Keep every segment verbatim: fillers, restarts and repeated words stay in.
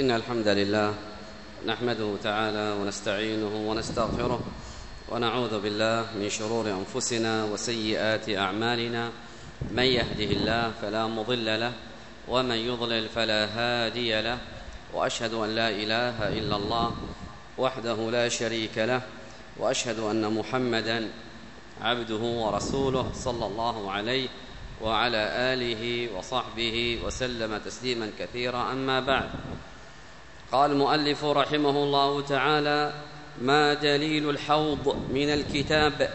إن الحمد لله نحمده تعالى ونستعينه ونستغفره ونعوذ بالله من شرور أنفسنا وسيئات أعمالنا. من يهده الله فلا مضل له ومن يضلل فلا هادي له، وأشهد أن لا إله إلا الله وحده لا شريك له، وأشهد أن محمدًا عبده ورسوله صلى الله عليه وعلى آله وصحبه وسلم تسليما كثيرا. أما بعد، قال المؤلف رحمه الله تعالى: ما دليل الحوض من الكتاب؟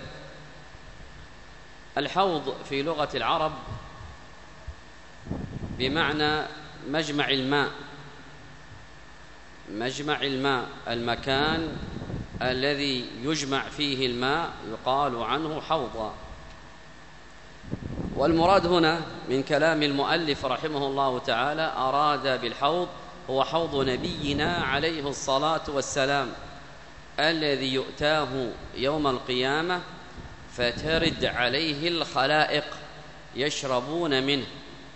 الحوض في لغة العرب بمعنى مجمع الماء، مجمع الماء، المكان الذي يجمع فيه الماء يقال عنه حوضا. والمراد هنا من كلام المؤلف رحمه الله تعالى أراد بالحوض هو حوض نبينا عليه الصلاة والسلام الذي يؤتاه يوم القيامة فترد عليه الخلائق يشربون منه.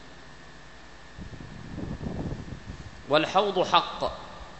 والحوض حق،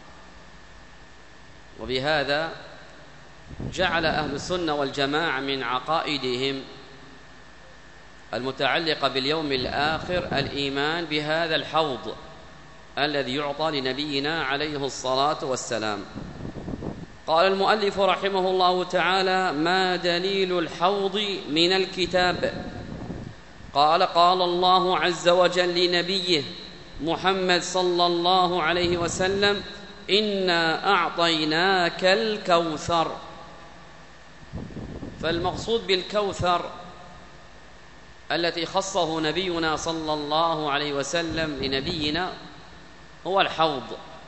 وبهذا جعل أهل السنة والجماعة من عقائدهم المتعلقة باليوم الآخر الإيمان بهذا الحوض الذي يعطى لنبينا عليه الصلاة والسلام. قال المؤلف رحمه الله تعالى: ما دليل الحوض من الكتاب؟ قال: قال الله عز وجل لنبيه محمد صلى الله عليه وسلم: إنا أعطيناك الكوثر. فالمقصود بالكوثر التي خصه نبينا صلى الله عليه وسلم لنبينا هو الحوض.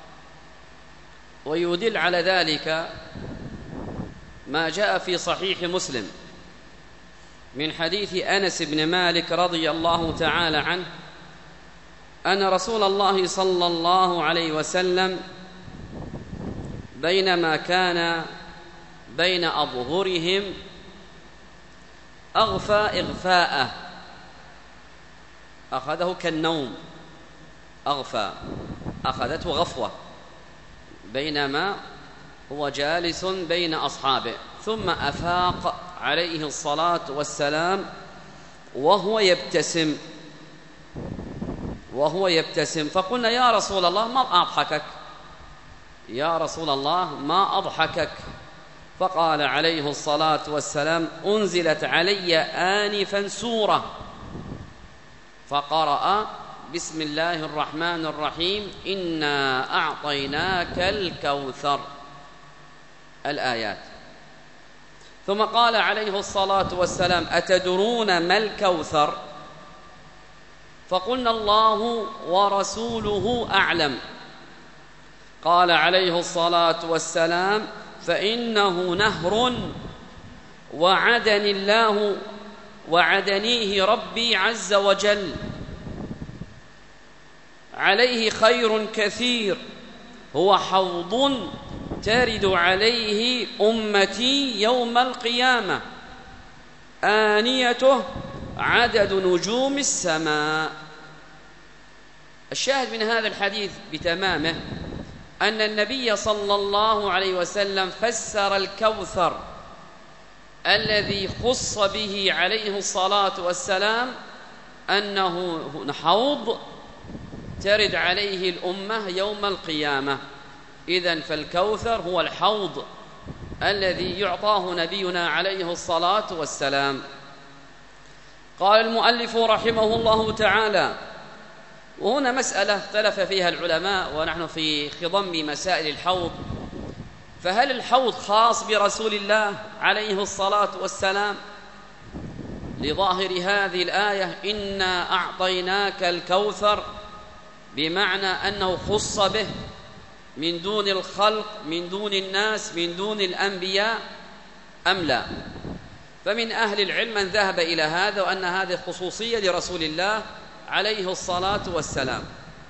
ويدل على ذلك ما جاء في صحيح مسلم من حديث أنس بن مالك رضي الله تعالى عنه أن رسول الله صلى الله عليه وسلم بينما كان بين أظهرهم أغفى إغفاءه، أخذه كالنوم، أغفى، أخذته غفوة بينما هو جالس بين أصحابه، ثم أفاق عليه الصلاة والسلام وهو يبتسم وهو يبتسم فقلنا: يا رسول الله ما أضحكك؟ يا رسول الله ما أضحكك؟ فقال عليه الصلاة والسلام: أنزلت علي آنفا سورة، فقرأ: بسم الله الرحمن الرحيم، إنا أعطيناك الكوثر، الآيات. ثم قال عليه الصلاة والسلام: أتدرون ما الكوثر؟ فقلنا: الله ورسوله أعلم. قال عليه الصلاة والسلام: فإنه نهر وعدني الله وعدنيه ربي عز وجل، عليه خير كثير، هو حوض ترد عليه أمتي يوم القيامة، آنيته عدد نجوم السماء. الشاهد من هذا الحديث بتمامه أن النبي صلى الله عليه وسلم فسر الكوثر الذي خص به عليه الصلاة والسلام أنه حوض ترد عليه الأمة يوم القيامة. إذن فالكوثر هو الحوض الذي يعطاه نبينا عليه الصلاة والسلام. قال المؤلف رحمه الله تعالى: وهنا مسألة اختلف فيها العلماء ونحن في خضم مسائل الحوض، فهل الحوض خاص برسول الله عليه الصلاة والسلام لظاهر هذه الآية إنا أعطيناك الكوثر، بمعنى أنه خص به من دون الخلق، من دون الناس، من دون الأنبياء، أم لا؟ فمن أهل العلم من ذهب إلى هذا وأن هذه خصوصية لرسول الله عليه الصلاة والسلام،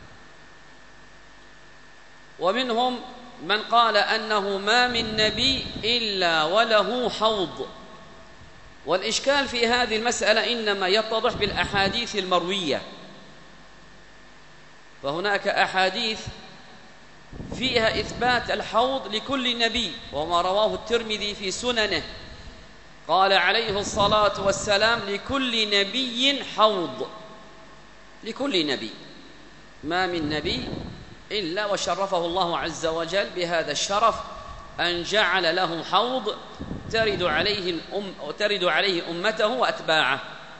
ومنهم من قال أنه ما من نبي إلا وله حوض. والإشكال في هذه المسألة إنما يتضح بالأحاديث المروية، فهناك أحاديث فيها إثبات الحوض لكل نبي، وما رواه الترمذي في سننه قال عليه الصلاة والسلام: لكل نبي حوض. لكل نبي، ما من نبي إلا وشرفه الله عز وجل بهذا الشرف أن جعل له حوض ترد عليه الأم ترد عليه أمته وأتباعه.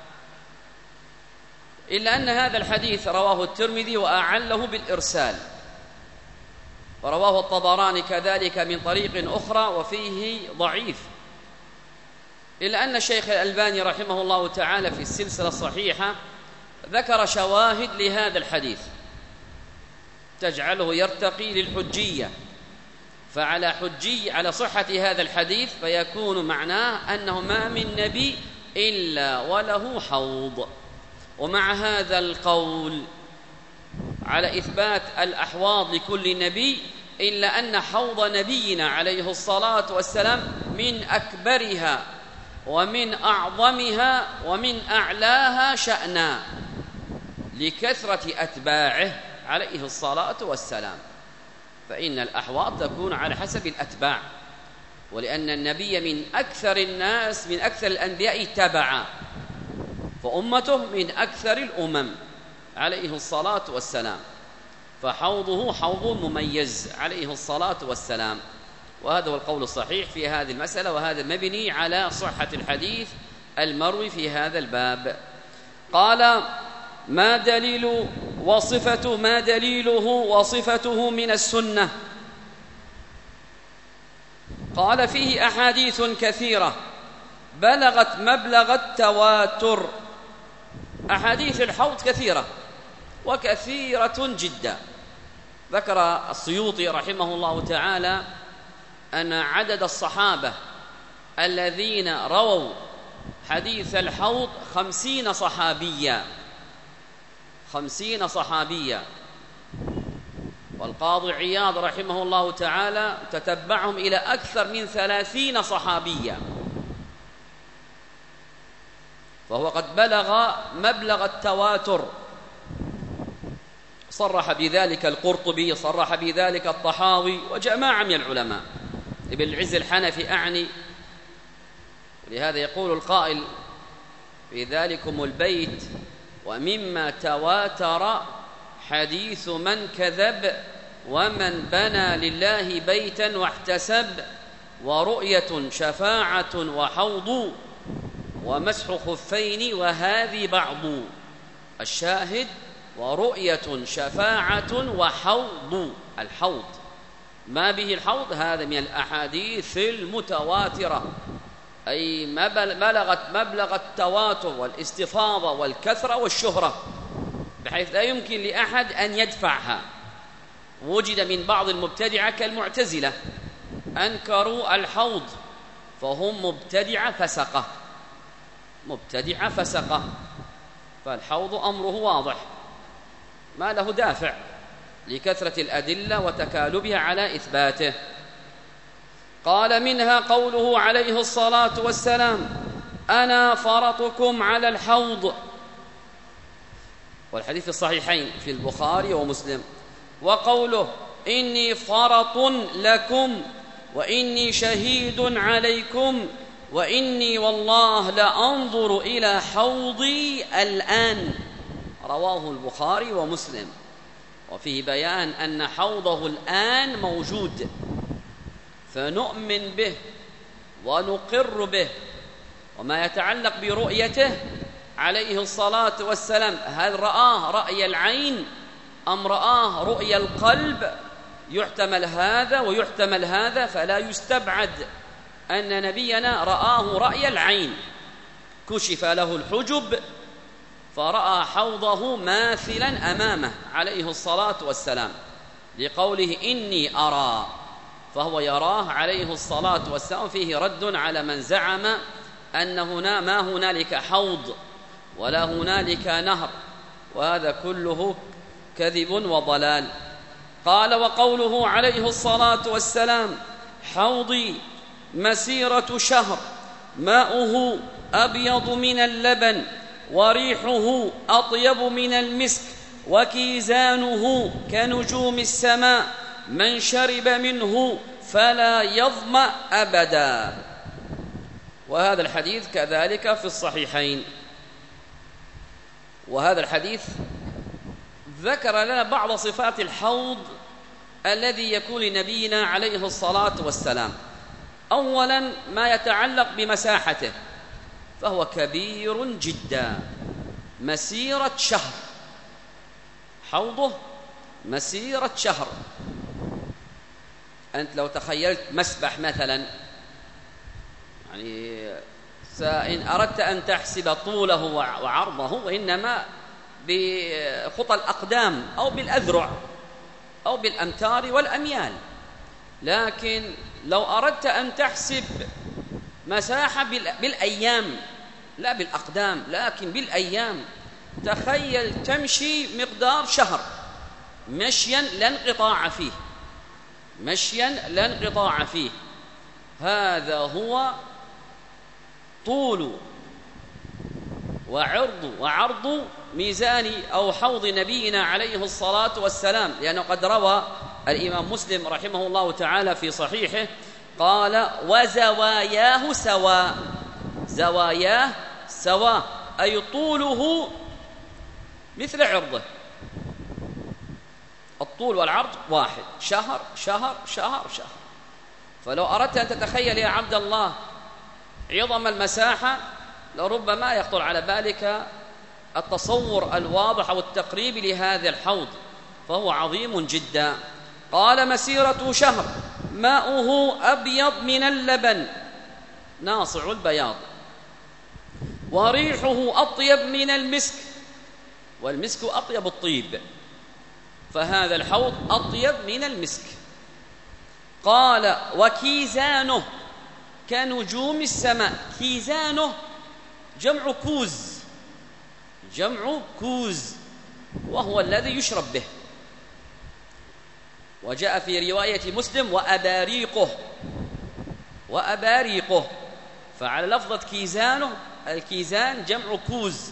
إلا أن هذا الحديث رواه الترمذي وأعله بالإرسال، ورواه الطبراني كذلك من طريق أخرى وفيه ضعيف، إلا أن الشيخ الألباني رحمه الله تعالى في السلسلة الصحيحة ذكر شواهد لهذا الحديث تجعله يرتقي للحجية، فعلى حجي على صحة هذا الحديث فيكون معناه أنه ما من نبي إلا وله حوض. ومع هذا القول على إثبات الأحواض لكل نبي، إلا أن حوض نبينا عليه الصلاة والسلام من أكبرها ومن أعظمها ومن أعلاها شأنا لكثرة أتباعه عليه الصلاة والسلام، فإن الأحواض تكون على حسب الأتباع، ولأن النبي من أكثر الناس من أكثر الأنبياء تبعا، فأمته من أكثر الأمم عليه الصلاة والسلام، فحوضه حوض مميز عليه الصلاة والسلام. وهذا هو القول الصحيح في هذه المسألة، وهذا مبني على صحة الحديث المروي في هذا الباب. قال: ما دليل وصفته ما دليله وصفته من السنة؟ قال: فيه أحاديث كثيرة بلغت مبلغ التواتر. أحاديث الحوض كثيرة وكثيرة جدا. ذكر السيوطي رحمه الله تعالى أن عدد الصحابة الذين رووا حديث الحوض خمسين صحابيا خمسين صحابيا والقاضي عياض رحمه الله تعالى تتبعهم إلى أكثر من ثلاثين صحابيا، فهو قد بلغ مبلغ التواتر. صرح بذلك القرطبي، صرح بذلك الطحاوي وجماعة من العلماء، ابن العز الحنفي أعني. ولهذا يقول القائل في ذلكم البيت: ومما تواتر حديث من كذب ومن بنى لله بيتا واحتسب، ورؤية شفاعة وحوض ومسح خفين وهذه بعض. الشاهد: ورؤية شفاعة وحوض. الحوض ما به الحوض هذا من الأحاديث المتواترة، أي بلغت مبلغ التواتر والاستفاضة والكثرة والشهرة، بحيث لا يمكن لأحد أن يدفعها. وجد من بعض المبتدعة كالمعتزلة أنكروا الحوض، فهم مبتدعة فسقة مبتدعة فسقة فالحوض أمره واضح، ما له دافع لكثرة الأدلة وتكالبها على إثباته. قال: منها قوله عليه الصلاة والسلام: أنا فرطكم على الحوض، والحديث الصحيحين في البخاري ومسلم. وقوله: إني فرط لكم وإني شهيد عليكم وإني والله لأنظر إلى حوضي الآن، رواه البخاري ومسلم. وفيه بيان أن حوضه الآن موجود، فنؤمن به ونقر به. وما يتعلق برؤيته عليه الصلاة والسلام، هل رآه رأي العين أم رآه رؤي القلب؟ يحتمل هذا ويحتمل هذا، فلا يستبعد أن نبينا رآه رأي العين، كشف له الحجب فرأى حوضه ماثلا أمامه عليه الصلاة والسلام، لقوله: إني أرى، فهو يراه عليه الصلاة والسلام. فيه رد على من زعم أن هنا ما هنالك حوض ولا هنالك نهر، وهذا كله كذب وضلال. قال: وقوله عليه الصلاة والسلام: حوضي مسيرة شهر ماؤه أبيض من اللبن وريحه أطيب من المسك وكيزانه كنجوم السماء من شرب منه فلا يظمأ أبدا. وهذا الحديث كذلك في الصحيحين. وهذا الحديث ذكر لنا بعض صفات الحوض الذي يكون لنبينا عليه الصلاة والسلام. أولا ما يتعلق بمساحته، فهو كبير جدا، مسيرة شهر، حوضه مسيرة شهر. أنت لو تخيلت مسبح مثلا، يعني إن أردت أن تحسب طوله وعرضه وإنما بخطى الأقدام أو بالأذرع أو بالأمتار والأميال، لكن لو أردت أن تحسب مساحة بالأيام، لا بالأقدام لكن بالأيام، تخيل تمشي مقدار شهر مشيا لا انقطاع فيه، مشيا لا انقطاع فيه. هذا هو طول وعرض وعرض ميزان أو حوض نبينا عليه الصلاة والسلام، لأنه قد روى الإمام مسلم رحمه الله تعالى في صحيحه قال: وزواياه سواء. زواياه سواء أي طوله مثل عرضه، الطول والعرض واحد، شهر شهر شهر شهر. فلو أردت أن تتخيل يا عبد الله عظم المساحة لربما يخطر على بالك التصور الواضح أو التقريب لهذا الحوض، فهو عظيم جدا. قال: مسيرة شهر، ماؤه أبيض من اللبن ناصع البياض، وريحه أطيب من المسك، والمسك أطيب الطيب، فهذا الحوض أطيب من المسك. قال: وكيزانه كنجوم السماء. كيزانه جمع كوز، جمع كوز، وهو الذي يشرب به. وجاء في رواية مسلم: وأباريقه، وأباريقه، فعلى لفظة كيزانه الكيزان جمع كوز.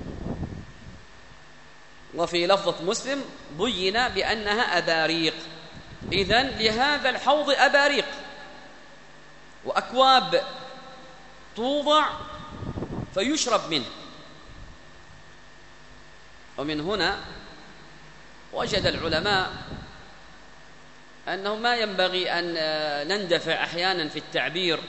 وفي لفظة مسلم بين بأنها أباريق. إذن لهذا الحوض أباريق وأكواب توضع فيشرب منه. ومن هنا وجد العلماء أنه ما ينبغي أن نندفع أحيانا في التعبير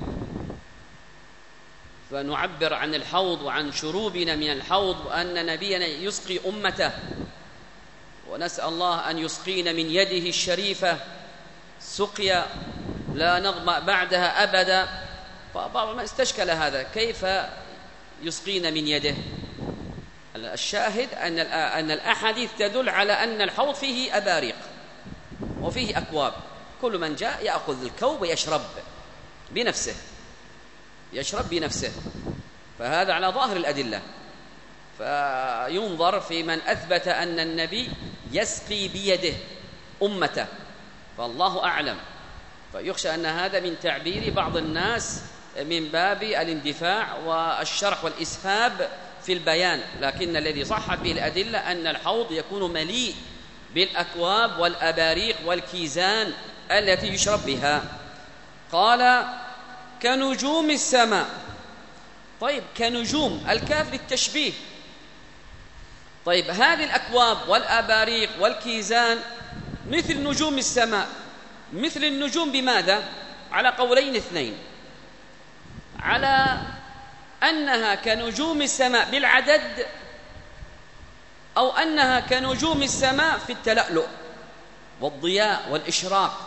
فنعبر عن الحوض وعن شروبنا من الحوض وأن نبينا يسقي أمته، ونسأل الله أن يسقينا من يده الشريفة سقيا لا نظمأ بعدها أبدا. فبعض ما استشكل هذا، كيف يسقينا من يده؟ الشاهد أن أن الأحاديث تدل على أن الحوض فيه أباريق وفيه أكواب، كل من جاء يأخذ الكوب ويشرب بنفسه، يشرب بنفسه. فهذا على ظاهر الأدلة. فينظر في من أثبت أن النبي يسقي بيده أمته، فالله أعلم. فيخشى أن هذا من تعبير بعض الناس من باب الاندفاع والشرح والإسهاب في البيان، لكن الذي صحت به الأدلة أن الحوض يكون مليء بالأكواب والأباريق والكيزان التي يشرب بها. قال: كنجوم السماء. طيب، كنجوم، الكاف للتشبيه. طيب، هذه الأكواب والأباريق والكيزان مثل نجوم السماء. مثل النجوم بماذا؟ على قولين اثنين، على أنها كنجوم السماء بالعدد، أو أنها كنجوم السماء في التلألؤ والضياء والإشراق.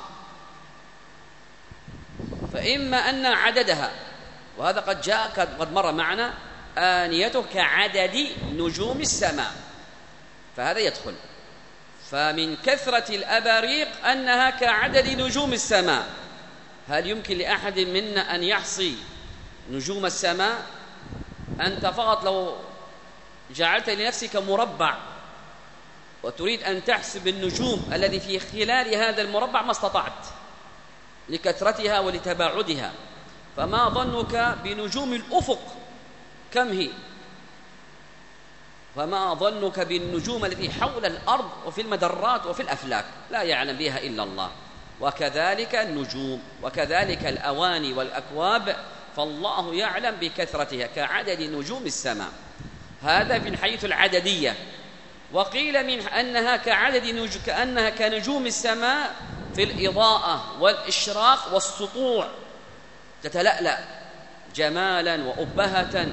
فإما أن عددها، وهذا قد جاء قد مر معنا، آنيته كعدد نجوم السماء، فهذا يدخل. فمن كثرة الأباريق أنها كعدد نجوم السماء. هل يمكن لأحد منا أن يحصي نجوم السماء؟ أنت فقط لو جعلت لنفسك مربع وتريد أن تحسب النجوم الذي في خلال هذا المربع ما استطعت لكثرتها ولتباعدها، فما ظنك بنجوم الأفق؟ كم هي؟ فما ظنك بالنجوم التي حول الأرض وفي المدرات وفي الأفلاك لا يعلم بها إلا الله. وكذلك النجوم وكذلك الأواني والأكواب فالله يعلم بكثرتها كعدد نجوم السماء. هذا من حيث العددية. وقيل من أنها كعدد نجوم كأنها كنجوم السماء في الإضاءة والإشراق والسطوع، تتلألأ جمالا وأبهة.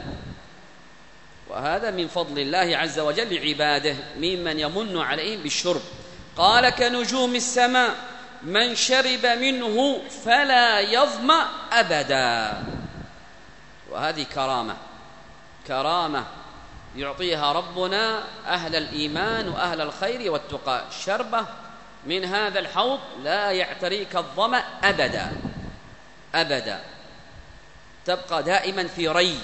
وهذا من فضل الله عز وجل لعباده ممن يمن عليهم بالشرب. قال كنجوم السماء من شرب منه فلا يظمأ أبدا. وهذه كرامة كرامة يعطيها ربنا أهل الإيمان وأهل الخير والتقى. شربة من هذا الحوض لا يعتريك الظمأ أبدا أبدا، تبقى دائما في ري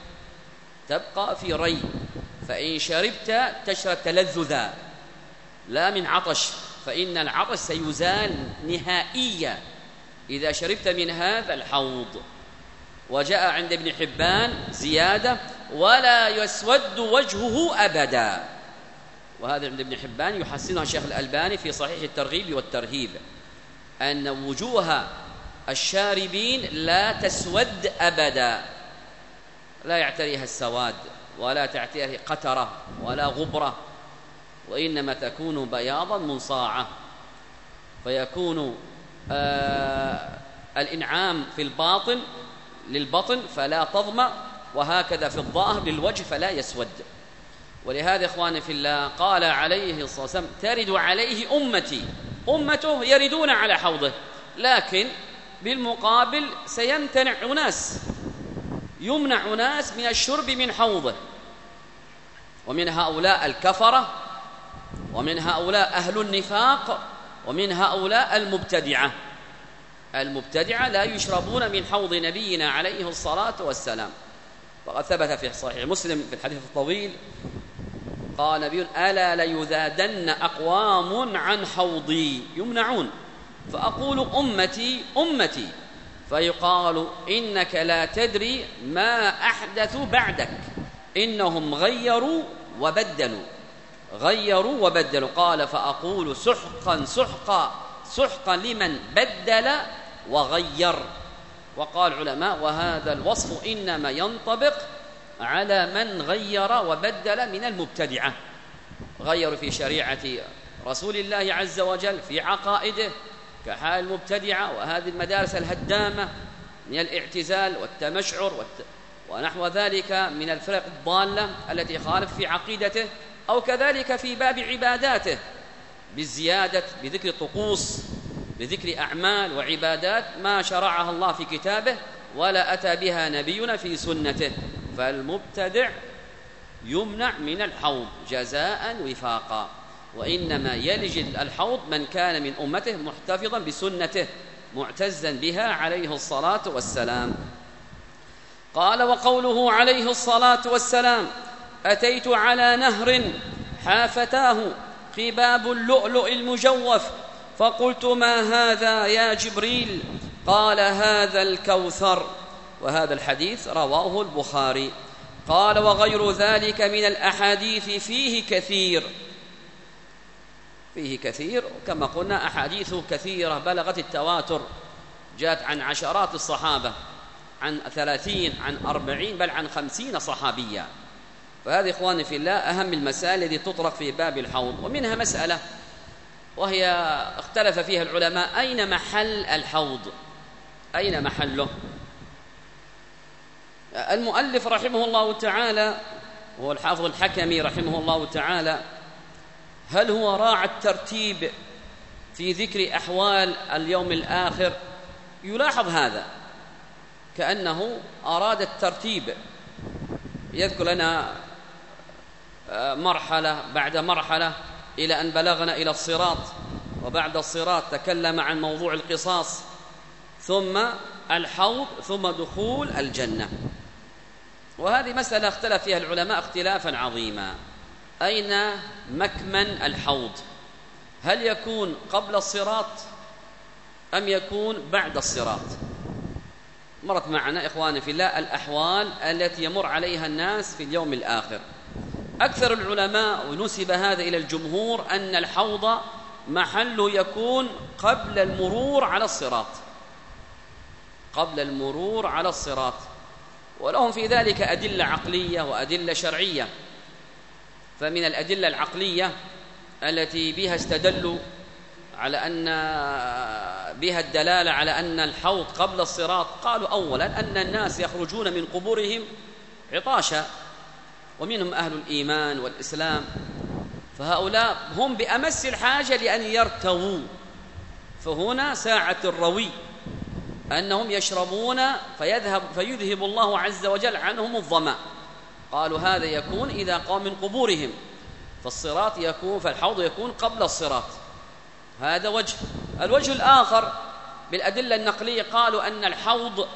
تبقى في ري فإن شربت تشرب تلذذا لا من عطش، فإن العطش سيزال نهائيا إذا شربت من هذا الحوض. وجاء عند ابن حبان زيادة ولا يسود وجهه أبدا، وهذا عند ابن حبان يحسنها الشيخ الألباني في صحيح الترغيب والترهيب، أن وجوه الشاربين لا تسود أبدا، لا يعتريها السواد ولا تعتريها قترة ولا غبرة، وإنما تكون بياضا منصاعة، فيكون آه الإنعام في الباطن للبطن فلا تظمأ، وهكذا في الظاهر للوجه فلا يسود. ولهذا إخواني في الله قال عليه الصلاة والسلام ترد عليه أمتي، أمته يردون على حوضه، لكن بالمقابل سيمتنع أناس يمنع أناس من الشرب من حوضه، ومن هؤلاء الكفرة، ومن هؤلاء أهل النفاق، ومن هؤلاء المبتدعة. المبتدعة لا يشربون من حوض نبينا عليه الصلاة والسلام. وقد ثبت في صحيح مسلم في الحديث الطويل قال نبي ألا ليذادن أقوام عن حوضي يمنعون، فأقول أمتي أمتي، فيقال إنك لا تدري ما أحدثوا بعدك، إنهم غيروا وبدلوا غيروا وبدلوا. قال فأقول سحقا سحقا سحقا لمن بدل وغير. وقال العلماء وهذا الوصف إنما ينطبق على من غير وبدل من المبتدعة، غيروا في شريعة رسول الله عز وجل في عقائده كحال المبتدعة وهذه المدارس الهدامة من الاعتزال والتمشعر والت... ونحو ذلك من الفرق الضالة التي خالف في عقيدته، أو كذلك في باب عباداته بالزيادة بذكر طقوس بذكر أعمال وعبادات ما شرعها الله في كتابه ولا أتى بها نبينا في سنته. فالمبتدع يمنع من الحوض جزاء وفاقا، وإنما يلج الحوض من كان من أمته محتفظا بسنته معتزا بها عليه الصلاة والسلام. قال وقوله عليه الصلاة والسلام أتيت على نهر حافتاه قباب اللؤلؤ المجوف فقلت ما هذا يا جبريل؟ قال هذا الكوثر. وهذا الحديث رواه البخاري. قال وغير ذلك من الأحاديث فيه كثير فيه كثير كما قلنا أحاديث كثيرة بلغت التواتر، جاءت عن عشرات الصحابة، عن ثلاثين عن أربعين بل عن خمسين صحابيا. فهذه إخواني في الله أهم المسائل التي تطرق في باب الحوض. ومنها مسألة وهي اختلف فيها العلماء أين محل الحوض، أين محله؟ المؤلف رحمه الله تعالى هو الحافظ الحكمي رحمه الله تعالى، هل هو راعى الترتيب في ذكر أحوال اليوم الآخر؟ يلاحظ هذا كأنه أراد الترتيب، يذكر لنا مرحلة بعد مرحلة إلى أن بلغنا إلى الصراط، وبعد الصراط تكلم عن موضوع القصاص، ثم الحوض، ثم دخول الجنة. وهذه مسألة اختلف فيها العلماء اختلافا عظيما. أين مكمن الحوض؟ هل يكون قبل الصراط أم يكون بعد الصراط؟ مرت معنا إخواني في الله الأحوال التي يمر عليها الناس في اليوم الآخر. أكثر العلماء ونسب هذا إلى الجمهور أن الحوض محله يكون قبل المرور على الصراط، قبل المرور على الصراط، ولهم في ذلك أدلة عقلية وأدلة شرعية. فمن الأدلة العقلية التي بها استدلوا على أن بها الدلالة على أن الحوض قبل الصراط، قالوا أولا أن الناس يخرجون من قبورهم عطاشا، ومنهم أهل الإيمان والإسلام، فهؤلاء هم بأمس الحاجة لأن يرتووا، فهنا ساعة الروي أنهم يشربون فيذهب فيذهب الله عز وجل عنهم الظمأ. قالوا هذا يكون إذا قام من قبورهم، فالصراط يكون فالحوض يكون قبل الصراط. هذا وجه. الوجه الآخر بالأدلة النقلية قالوا أن الحوض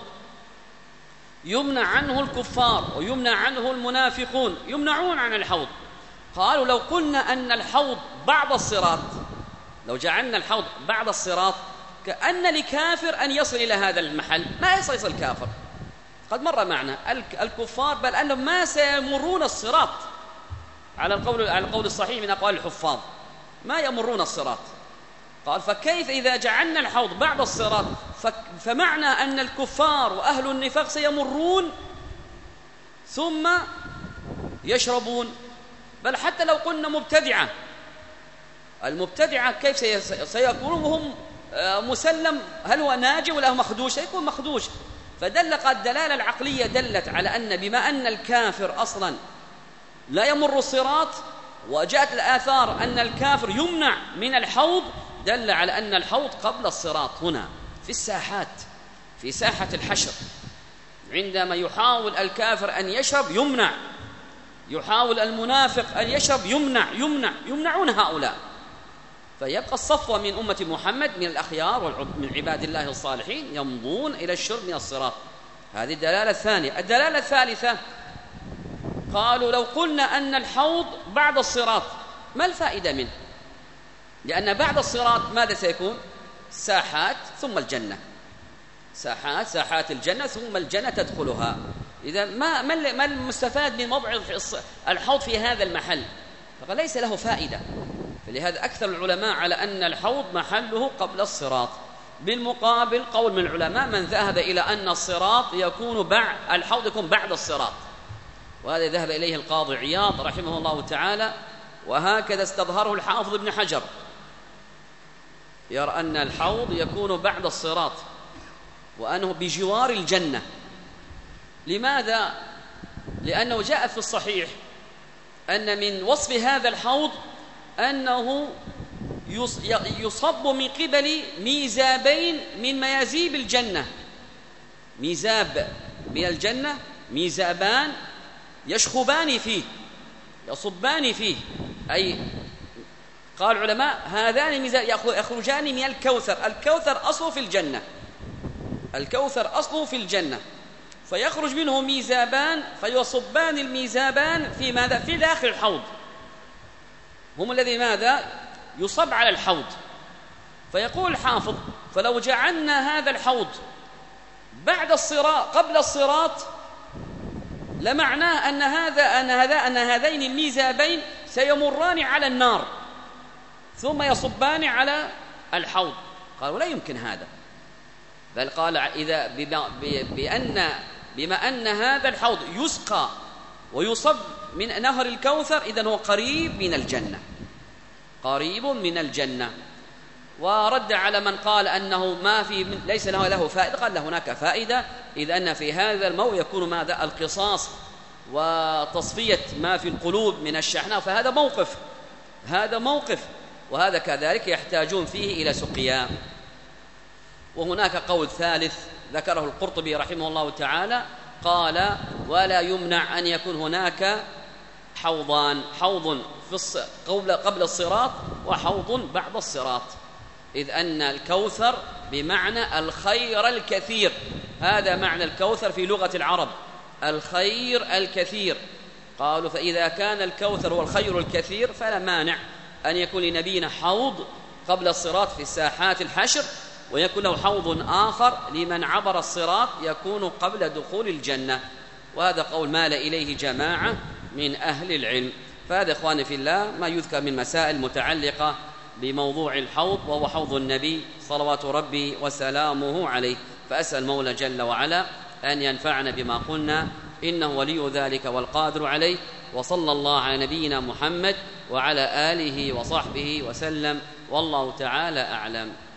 يمنع عنه الكفار ويمنع عنه المنافقون، يمنعون عن الحوض. قالوا لو قلنا أن الحوض بعد الصراط، لو جعلنا الحوض بعد الصراط كأن لكافر أن يصل إلى هذا المحل، ما يصل يصل كافر. قد مر معنا الكفار بل أنهم ما سيمرون الصراط على القول على القول الصحيح من أقوال الحفاظ، ما يمرون الصراط. قال فكيف إذا جعلنا الحوض بعد الصراط فمعنى أن الكفار وأهل النفاق سيمرون ثم يشربون. بل حتى لو قلنا مبتدعة، المبتدعة كيف سيكونون وهم مسلم، هل هو ناجي ولا هو مخدوش؟ سيكون مخدوش. فدل الدلالة العقلية دلت على أن بما أن الكافر أصلا لا يمر الصراط، وجاءت الآثار أن الكافر يمنع من الحوض، دل على أن الحوض قبل الصراط. هنا في الساحات، في ساحة الحشر، عندما يحاول الكافر أن يشرب يمنع، يحاول المنافق أن يشرب يمنع يمنع يمنعون هؤلاء، فيبقى الصفوة من أمة محمد من الأخيار ومن عباد الله الصالحين يمضون إلى الشرب من الصراط. هذه الدلالة الثانية. الدلالة الثالثة قالوا لو قلنا أن الحوض بعد الصراط ما الفائدة منه؟ لأن بعد الصراط ماذا سيكون؟ ساحات ثم الجنة، ساحات ساحات الجنة ثم الجنة تدخلها. إذا ما ما المستفاد من موضع الحوض في هذا المحل؟ فقال ليس له فائدة. فلهذا أكثر العلماء على أن الحوض محله قبل الصراط. بالمقابل قول من العلماء من ذهب إلى أن الصراط يكون بعد الحوض يكون بعد الصراط، وهذا ذهب إليه القاضي عياض رحمه الله تعالى، وهكذا استظهره الحافظ ابن حجر، يرى أن الحوض يكون بعد الصراط وأنه بجوار الجنة. لماذا؟ لأنه جاء في الصحيح أن من وصف هذا الحوض أنه يصب من قبل ميزابين من ميازيب الجنة، ميزاب من الجنة، ميزابان يشخبان فيه يصبان فيه، أي قال العلماء هذان ميزاب يخرجان من الكوثر. الكوثر أصله في الجنة، الكوثر أصله في الجنة، فيخرج منه ميزابان فيصبان الميزابان في ماذا؟ في داخل الحوض، هم الذي ماذا؟ يصب على الحوض. فيقول الحافظ فلو جعلنا هذا الحوض بعد الصراط قبل الصراط لمعناه أن هذا أن هذا أن هذين الميزابين سيمران على النار ثم يصبان على الحوض. قالوا لا يمكن هذا، بل قال إذا بأن بما أن هذا الحوض يسقى ويصب من نهر الكوثر إذن هو قريب من الجنة، قريب من الجنة. ورد على من قال أنه ما في ليس له له فائدة، قال له هناك فائدة، إذ أن في هذا الموضع يكون ماذا؟ القصاص وتصفية ما في القلوب من الشحناء، فهذا موقف، هذا موقف، وهذا كذلك يحتاجون فيه إلى سقيا. وهناك قول ثالث ذكره القرطبي رحمه الله تعالى، قال ولا يمنع أن يكون هناك حوضان، حوض في قبل قبل الصراط وحوض بعد الصراط، إذ أن الكوثر بمعنى الخير الكثير، هذا معنى الكوثر في لغة العرب، الخير الكثير. قالوا فإذا كان الكوثر هو الخير الكثير فلا مانع أن يكون لنبينا حوض قبل الصراط في ساحات الحشر، ويكون له حوض آخر لمن عبر الصراط يكون قبل دخول الجنة. وهذا قول مال إليه جماعة من أهل العلم. فهذا إخواني في الله ما يذكر من مسائل متعلقة بموضوع الحوض، وهو حوض النبي صلوات ربي وسلامه عليه. فأسأل المولى جل وعلا أن ينفعنا بما قلنا، إنه ولي ذلك والقادر عليه. وصلى الله على نبينا محمد وعلى آله وصحبه وسلم، والله تعالى أعلم.